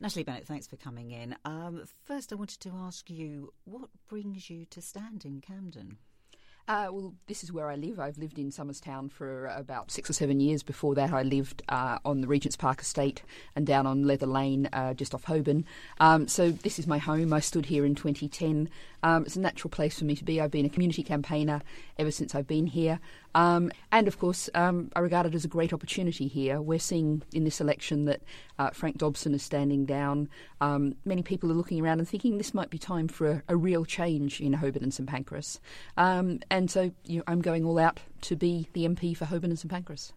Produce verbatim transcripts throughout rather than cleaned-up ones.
Natalie Bennett, thanks for coming in. Um, first, I wanted to ask you, what brings you to stand in Camden? Uh, well, this is where I live. I've lived in Somerstown for about six or seven years. Before that, I lived uh, on the Regent's Park estate and down on Leather Lane, uh, just off Holborn. Um, so this is my home. I stood here in twenty ten. Um, it's a natural place for me to be. I've been a community campaigner ever since I've been here. Um, and, of course, um, I regard it as a great opportunity here. We're seeing in this election that uh, Frank Dobson is standing down. Um, many people are looking around and thinking this might be time for a, a real change in Holborn and St Pancras. Um, and so you know, I'm going all out to be the M P for Holborn and St Pancras.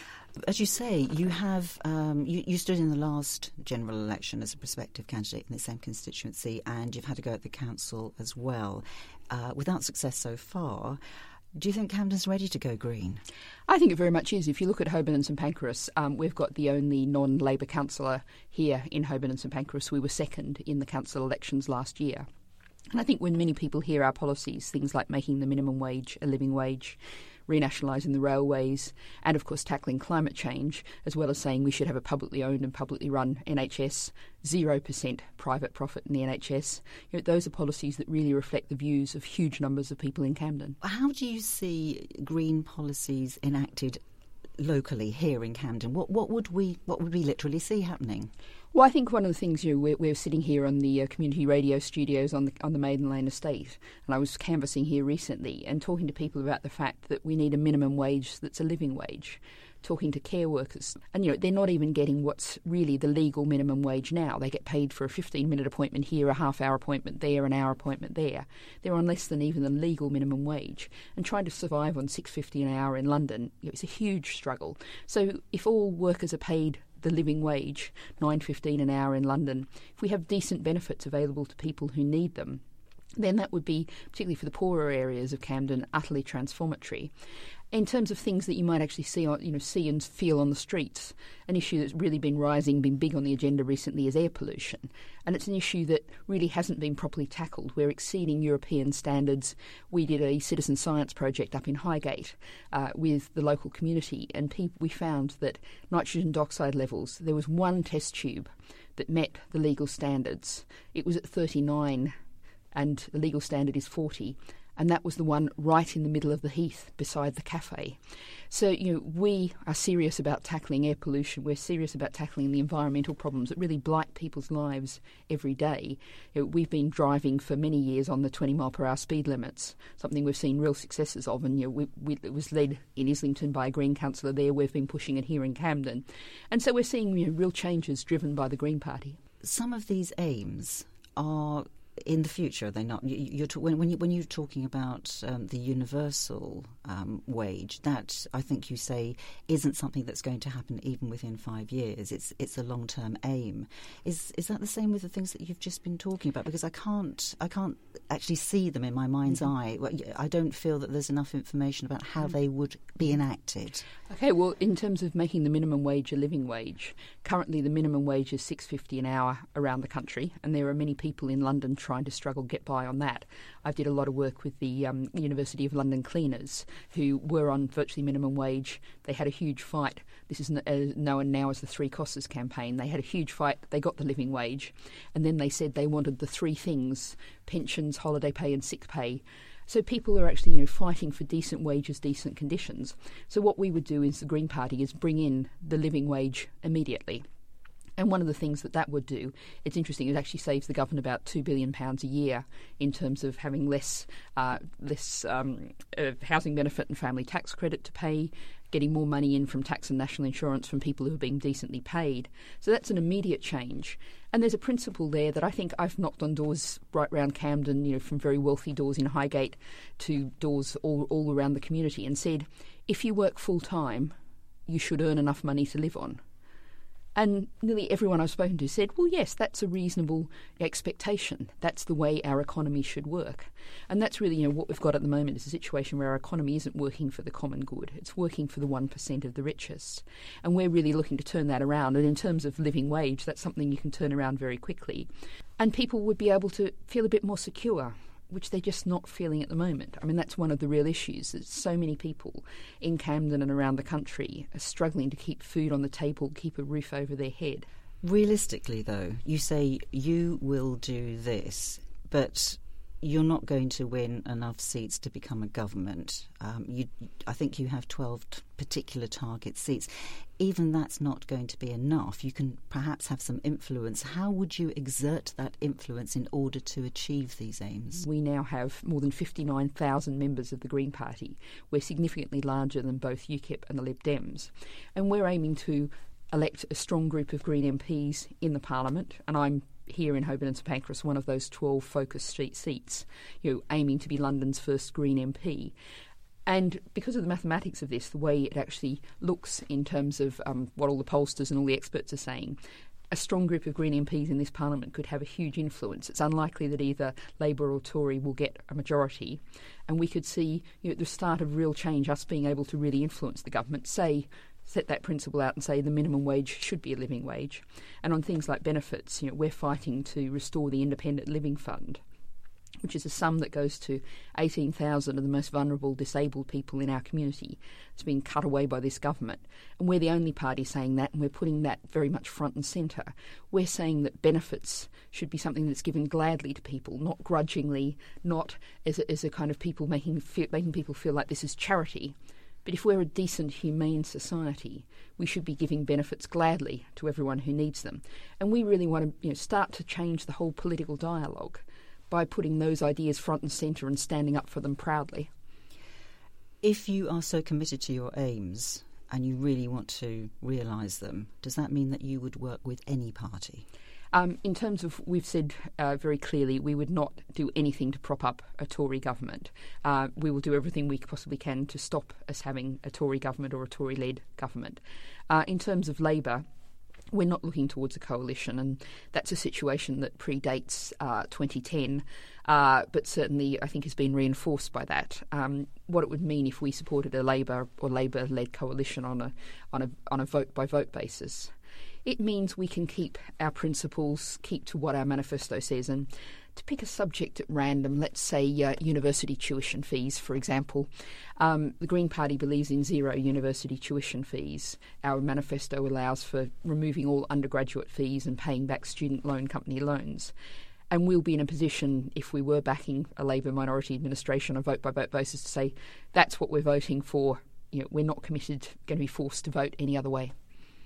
As you say, you have um, you, you stood in the last general election as a prospective candidate in the same constituency, and you've had to go at the council as well, uh, without success so far. Do you think Camden's ready to go green? I think it very much is. If you look at Holborn and St Pancras, um, we've got the only non-Labor councillor here in Holborn and St Pancras. We were second in the council elections last year. And I think when many people hear our policies, things like making the minimum wage a living wage, renationalising the railways, and of course tackling climate change, as well as saying we should have a publicly owned and publicly run N H S, zero percent private profit in the N H S. You know, those are policies that really reflect the views of huge numbers of people in Camden. How do you see green policies enacted locally here in Camden? What what would we what would we literally see happening? Well, I think one of the things, you know, we're, we're sitting here on the uh, community radio studios on the on the Maiden Lane estate, and I was canvassing here recently and talking to people about the fact that we need a minimum wage that's a living wage, talking to care workers. And, you know, they're not even getting what's really the legal minimum wage now. They get paid for a fifteen-minute appointment here, a half-hour appointment there, an hour appointment there. They're on less than even the legal minimum wage. And trying to survive on six dollars fifty an hour in London, you know, it's a huge struggle. So if all workers are paid the living wage, nine dollars fifteen an hour in London, if we have decent benefits available to people who need them, then that would be, particularly for the poorer areas of Camden, utterly transformatory. In terms of things that you might actually see, on, you know, see and feel on the streets, an issue that's really been rising, been big on the agenda recently, is air pollution. And it's an issue that really hasn't been properly tackled. We're exceeding European standards. We did a citizen science project up in Highgate uh, with the local community, and pe- we found that nitrogen dioxide levels, there was one test tube that met the legal standards. It was at thirty-nine, and the legal standard is forty. And that was the one right in the middle of the heath beside the cafe. So, you know, we are serious about tackling air pollution. We're serious about tackling the environmental problems that really blight people's lives every day. You know, we've been driving for many years on the twenty mile per hour speed limits, something we've seen real successes of. And, you know, we, we, it was led in Islington by a Green councillor there. We've been pushing it here in Camden. And so we're seeing, you know, real changes driven by the Green Party. Some of these aims are in the future, are they not? You, you're to, when, when, you, when you're talking about um, the universal um, wage, that I think you say isn't something that's going to happen even within five years. It's it's a long-term aim. Is is that the same with the things that you've just been talking about? Because I can't I can't actually see them in my mind's mm-hmm. eye. I don't feel that there's enough information about how mm-hmm. they would be enacted. Okay, well, in terms of making the minimum wage a living wage, currently the minimum wage is six dollars fifty an hour around the country, and there are many people in London trying to struggle get by on that. I did a lot of work with the um, University of London cleaners who were on virtually minimum wage. They had a huge fight. This is uh, known now as the Three Cosses campaign. They had a huge fight. They got the living wage, and then they said they wanted the three things: pensions, holiday pay and sick pay. So people are actually, you know, fighting for decent wages, decent conditions. So what we would do as the Green Party is bring in the living wage immediately. And one of the things that that would do, it's interesting, it actually saves the government about two billion pounds a year in terms of having less uh, less um, uh, housing benefit and family tax credit to pay, getting more money in from tax and national insurance from people who are being decently paid. So that's an immediate change. And there's a principle there that I think I've knocked on doors right round Camden, you know, from very wealthy doors in Highgate to doors all, all around the community, and said, if you work full-time, you should earn enough money to live on. And nearly everyone I've spoken to said, well, yes, that's a reasonable expectation. That's the way our economy should work. And that's really, you know, what we've got at the moment is a situation where our economy isn't working for the common good. It's working for the one percent of the richest. And we're really looking to turn that around. And in terms of living wage, that's something you can turn around very quickly. And people would be able to feel a bit more secure, which they're just not feeling at the moment. I mean, that's one of the real issues. There's so many people in Camden and around the country are struggling to keep food on the table, keep a roof over their head. Realistically, though, you say you will do this, but you're not going to win enough seats to become a government. Um, you, I think you have twelve t- particular target seats. Even that's not going to be enough. You can perhaps have some influence. How would you exert that influence in order to achieve these aims? We now have more than fifty-nine thousand members of the Green Party. We're significantly larger than both U KIP and the Lib Dems. And we're aiming to elect a strong group of Green M Ps in the Parliament, and I'm here in Holborn and St Pancras, one of those twelve focus street seats, you know, aiming to be London's first Green M P. And because of the mathematics of this, the way it actually looks in terms of um, what all the pollsters and all the experts are saying, a strong group of Green M Ps in this Parliament could have a huge influence. It's unlikely that either Labour or Tory will get a majority, and we could see, you know, at the start of real change, us being able to really influence the government, say, set that principle out and say the minimum wage should be a living wage. And on things like benefits, you know, we're fighting to restore the Independent Living Fund, which is a sum that goes to eighteen thousand of the most vulnerable disabled people in our community. It's been cut away by this government. And we're the only party saying that, and we're putting that very much front and centre. We're saying that benefits should be something that's given gladly to people, not grudgingly, not as a, as a kind of people making feel, making people feel like this is charity. But if we're a decent, humane society, we should be giving benefits gladly to everyone who needs them. And we really want to, you know, start to change the whole political dialogue by putting those ideas front and centre and standing up for them proudly. If you are so committed to your aims and you really want to realise them, does that mean that you would work with any party? Um, in terms of, we've said uh, very clearly we would not do anything to prop up a Tory government. Uh, we will do everything we possibly can to stop us having a Tory government or a Tory-led government. Uh, in terms of Labour, we're not looking towards a coalition, and that's a situation that predates uh, twenty ten, uh, but certainly I think has been reinforced by that. Um, what it would mean if we supported a Labour or Labour-led coalition on a on a on a vote-by-vote basis. It means we can keep our principles, keep to what our manifesto says. And to pick a subject at random, let's say uh, university tuition fees, for example. Um, the Green Party believes in zero university tuition fees. Our manifesto allows for removing all undergraduate fees and paying back student loan company loans. And we'll be in a position, if we were backing a Labour minority administration on a vote-by-vote basis, to say that's what we're voting for. You know, we're not committed, going to be forced to vote any other way.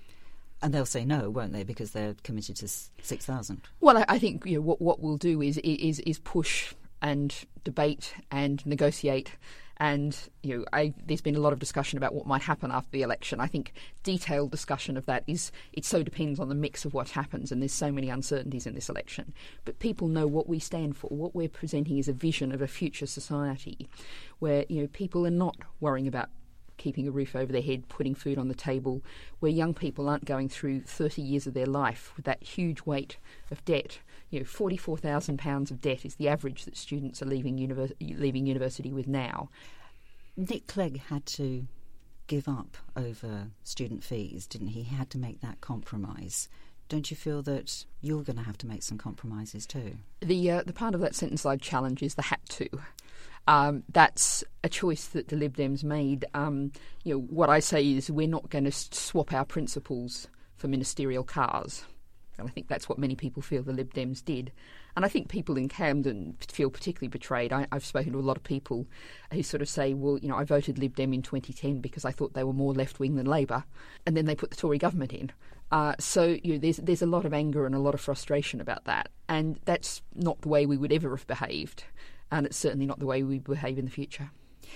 And they'll say no, won't they? Because they're committed to six thousand. Well, I, I think, you know, what what we'll do is is is push and debate and negotiate. And, you know, I, there's been a lot of discussion about what might happen after the election. I think detailed discussion of that is, it so depends on the mix of what happens, and there's so many uncertainties in this election. But people know what we stand for. What we're presenting is a vision of a future society where, you know, people are not worrying about keeping a roof over their head, putting food on the table, where young people aren't going through thirty years of their life with that huge weight of debt. You know, forty-four thousand pounds of debt is the average that students are leaving, univers- leaving university with now. Nick Clegg had to give up over student fees, didn't he? He had to make that compromise. Don't you feel that you're going to have to make some compromises too? The uh, the part of that sentence I'd challenge is the had to. Um, that's a choice that the Lib Dems made. Um, you know, what I say is we're not going to swap our principles for ministerial cars. And I think that's what many people feel the Lib Dems did. And I think people in Camden feel particularly betrayed. I, I've spoken to a lot of people who sort of say, well, you know, I voted Lib Dem in twenty ten because I thought they were more left-wing than Labour. And then they put the Tory government in. Uh, so you know, there's there's a lot of anger and a lot of frustration about that. And that's not the way we would ever have behaved. And it's certainly not the way we behave in the future.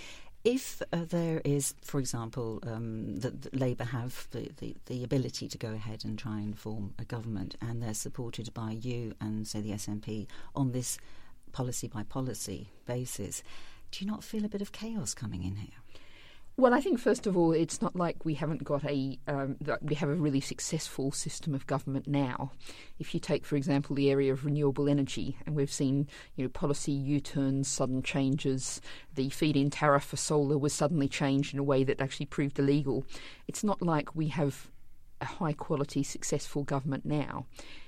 If uh, there is, for example, um, that Labour have the, the, the ability to go ahead and try and form a government, and they're supported by you and, say, the S N P on this policy-by-policy basis, do you not feel a bit of chaos coming in here? Well, I think, first of all, it's not like we haven't got a um, we have a really successful system of government now. If you take, for example, the area of renewable energy, and we've seen, you know, policy U-turns, sudden changes. The feed-in tariff for solar was suddenly changed in a way that actually proved illegal. It's not like we have a high-quality, successful government now.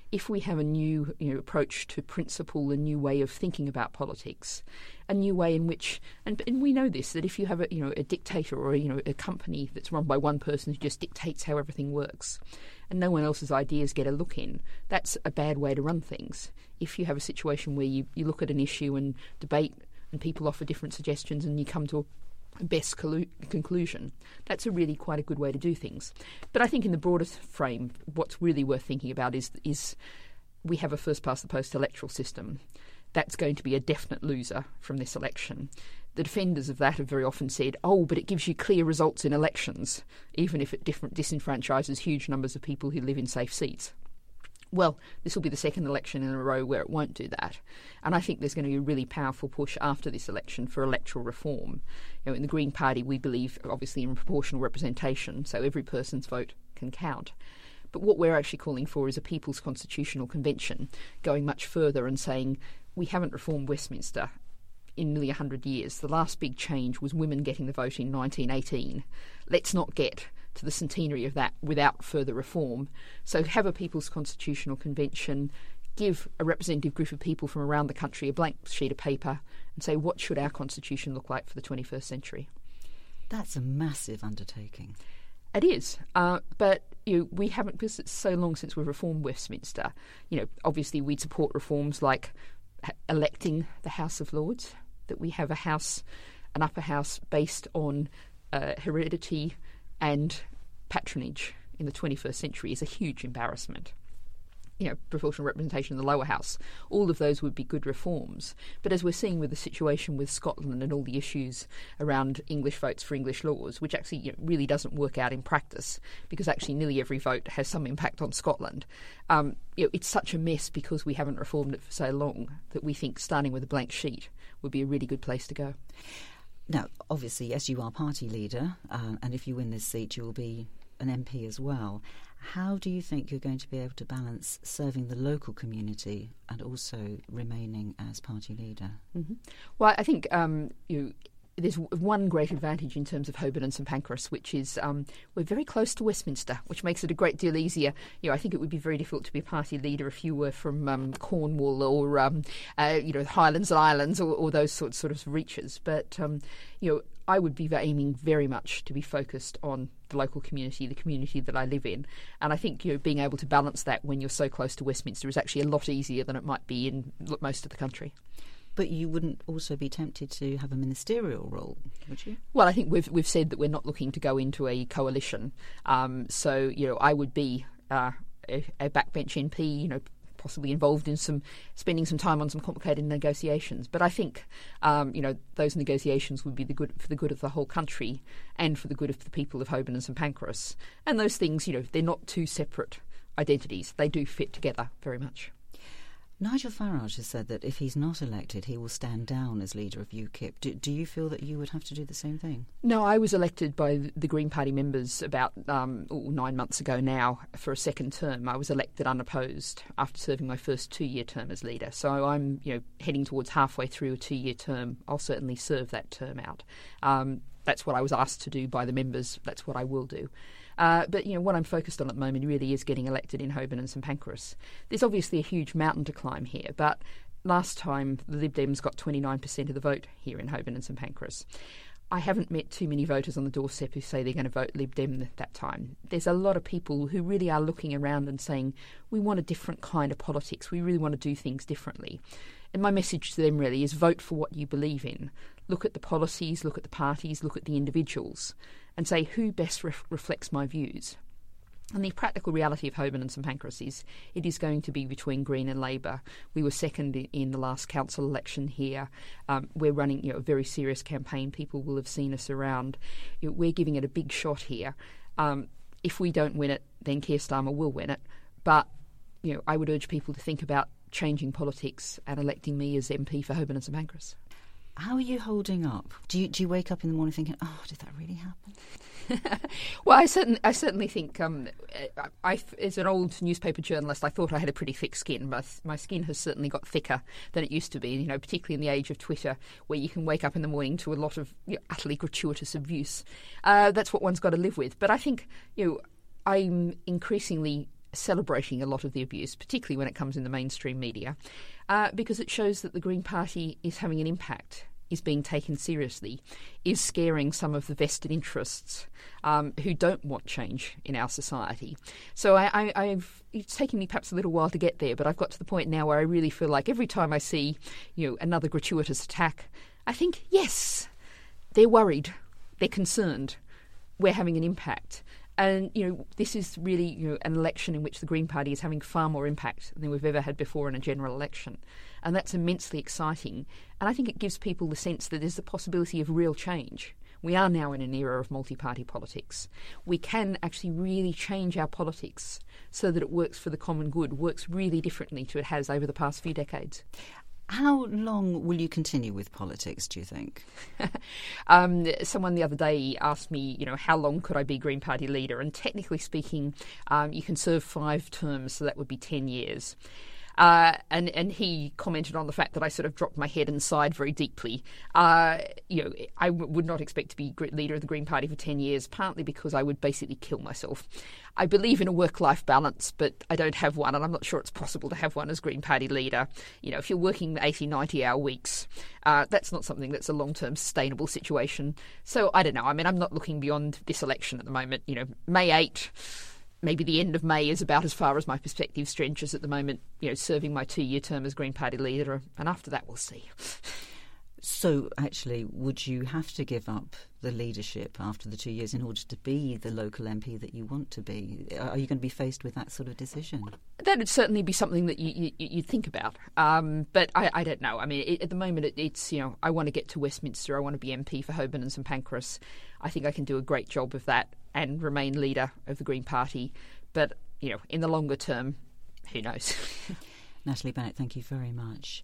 if we have a new you know, approach to principle, a new way of thinking about politics, a new way in which, and, and we know this, that if you have a, you know, a dictator or a, you know, a company that's run by one person who just dictates how everything works, and no one else's ideas get a look in, that's a bad way to run things. If you have a situation where you, you look at an issue and debate and people offer different suggestions and you come to a best collu- conclusion, that's a really quite a good way to do things. But I think in the broader frame, what's really worth thinking about is is we have a first-past-the-post electoral system. That's going to be a definite loser from this election. The defenders of that have very often said, oh, but it gives you clear results in elections, even if it different disenfranchises huge numbers of people who live in safe seats. Well, this will be the second election in a row where it won't do that. And I think there's going to be a really powerful push after this election for electoral reform. You know, in the Green Party, we believe, obviously, in proportional representation, so every person's vote can count. But what we're actually calling for is a People's Constitutional Convention, going much further and saying, we haven't reformed Westminster in nearly one hundred years. The last big change was women getting the vote in nineteen eighteen. Let's not get to the centenary of that without further reform. So have a People's Constitutional Convention, give a representative group of people from around the country a blank sheet of paper and say, what should our constitution look like for the twenty-first century? That's a massive undertaking. It is, uh, but you know, we haven't, because it's so long since we've reformed Westminster. You know, obviously we'd support reforms like electing the House of Lords, that we have a house, an upper house based on uh, heredity and patronage in the twenty-first century is a huge embarrassment. You know, proportional representation in the lower house, all of those would be good reforms. But as we're seeing with the situation with Scotland and all the issues around English votes for English laws, which actually you know, really doesn't work out in practice, because actually nearly every vote has some impact on Scotland, um, you know, it's such a mess because we haven't reformed it for so long that we think starting with a blank sheet would be a really good place to go. Now, obviously, yes, you are party leader, uh, and if you win this seat, you will be an M P as well. How do you think you're going to be able to balance serving the local community and also remaining as party leader? Mm-hmm. Well, I think um, you. There's one great advantage in terms of Holborn and St Pancras, which is um, we're very close to Westminster, which makes it a great deal easier. You know, I think it would be very difficult to be a party leader if you were from um, Cornwall or um, uh, you know Highlands and Islands or, or those sorts sort of reaches. But um, you know, I would be aiming very much to be focused on the local community, the community that I live in, and I think you know being able to balance that when you're so close to Westminster is actually a lot easier than it might be in most of the country. But you wouldn't also be tempted to have a ministerial role, would you? Well, I think we've we've said that we're not looking to go into a coalition. Um, so, you know, I would be uh, a, a backbench M P, you know, possibly involved in some spending some time on some complicated negotiations. But I think, um, you know, those negotiations would be the good for the good of the whole country and for the good of the people of Holborn and St Pancras. And those things, you know, they're not two separate identities. They do fit together very much. Nigel Farage has said that if he's not elected, he will stand down as leader of UKIP. Do, do you feel that you would have to do the same thing? No, I was elected by the Green Party members about um, oh, nine months ago now for a second term. I was elected unopposed after serving my first two-year term as leader. So I'm, you know, heading towards halfway through a two-year term. I'll certainly serve that term out. Um, that's what I was asked to do by the members. That's what I will do. Uh, but, you know, what I'm focused on at the moment really is getting elected in Holborn and St Pancras. There's obviously a huge mountain to climb here, but last time the Lib Dems got twenty-nine percent of the vote here in Holborn and St Pancras. I haven't met too many voters on the doorstep who say they're going to vote Lib Dem at that time. There's a lot of people who really are looking around and saying, we want a different kind of politics. We really want to do things differently. And my message to them really is vote for what you believe in. Look at the policies, look at the parties, look at the individuals, and say who best ref- reflects my views. And the practical reality of Holborn and St Pancras is it is going to be between Green and Labour. We were second in the last council election here. Um, we're running you know, a very serious campaign. People will have seen us around. You know, we're giving it a big shot here. Um, if we don't win it, then Keir Starmer will win it. But you know, I would urge people to think about changing politics and electing me as M P for Holborn and St Pancras. How are you holding up? Do you do you wake up in the morning thinking, "Oh, did that really happen?" Well, I certainly, I certainly think, um, I, I, as an old newspaper journalist, I thought I had a pretty thick skin, but my skin has certainly got thicker than it used to be. You know, particularly in the age of Twitter, where you can wake up in the morning to a lot of you know, utterly gratuitous abuse. Uh, that's what one's got to live with. But I think, you know, I'm increasingly celebrating a lot of the abuse, particularly when it comes in the mainstream media, uh, because it shows that the Green Party is having an impact, is being taken seriously, is scaring some of the vested interests um, who don't want change in our society. So I, I, I've it's taken me perhaps a little while to get there, but I've got to the point now where I really feel like every time I see, you know, another gratuitous attack, I think, yes, they're worried, they're concerned, we're having an impact. And, you know, this is really, you know, an election in which the Green Party is having far more impact than we've ever had before in a general election. And that's immensely exciting. And I think it gives people the sense that there's the possibility of real change. We are now in an era of multi-party politics. We can actually really change our politics so that it works for the common good, works really differently to it has over the past few decades. How long will you continue with politics, do you think? um, someone the other day asked me, you know, how long could I be Green Party leader? And technically speaking, um, you can serve five terms, so that would be ten years. Uh, and, and he commented on the fact that I sort of dropped my head and sighed very deeply. Uh, you know, I w- would not expect to be leader of the Green Party for ten years, partly because I would basically kill myself. I believe in a work-life balance, but I don't have one, and I'm not sure it's possible to have one as Green Party leader. You know, if you're working eighty, ninety-hour weeks, uh, that's not something that's a long-term sustainable situation. So I don't know. I mean, I'm not looking beyond this election at the moment. You know, May eighth... Maybe the end of May is about as far as my perspective stretches at the moment, you know, serving my two-year term as Green Party leader, and after that we'll see. So, actually, would you have to give up the leadership after the two years in order to be the local M P that you want to be? Are you going to be faced with that sort of decision? That would certainly be something that you, you, you'd think about. Um, but I, I don't know. I mean, it, at the moment, it, it's, you know, I want to get to Westminster. I want to be M P for Holborn and St Pancras. I think I can do a great job of that and remain leader of the Green Party. But, you know, in the longer term, who knows? Natalie Bennett, thank you very much.